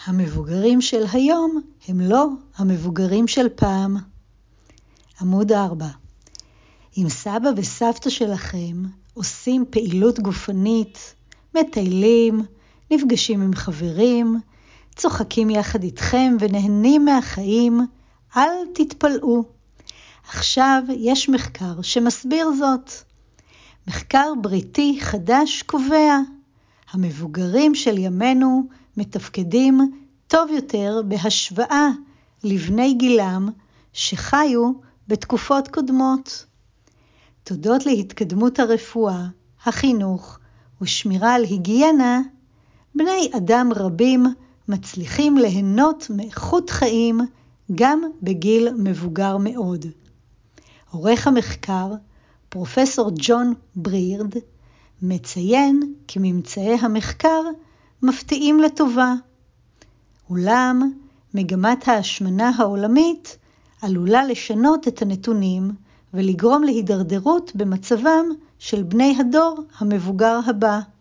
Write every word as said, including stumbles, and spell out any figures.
המבוגרים של היום הם לא המבוגרים של פעם. עמוד ארבע. אם סבא וסבתא שלכם עושים פעילות גופנית, מטיילים, נפגשים עם חברים, צוחקים יחד איתכם ונהנים מהחיים, אל תתפלאו. עכשיו יש מחקר שמסביר זאת. מחקר בריטי חדש קובע, המבוגרים של ימינו מתפקדים טוב יותר בהשוואה לבני גילם שחיו בתקופות קודמות. תודות להתקדמות הרפואה, החינוך ושמירה על היגיינה, בני אדם רבים מצליחים ליהנות מאיכות חיים גם בגיל מבוגר מאוד. עורך המחקר, פרופסור ג'ון ברירד, מציין כי ממצאי המחקר מפתיעים לטובה. אולם מגמת ההשמנה העולמית עלולה לשנות את הנתונים ולגרום להידרדרות במצבם של בני הדור המבוגר הבא.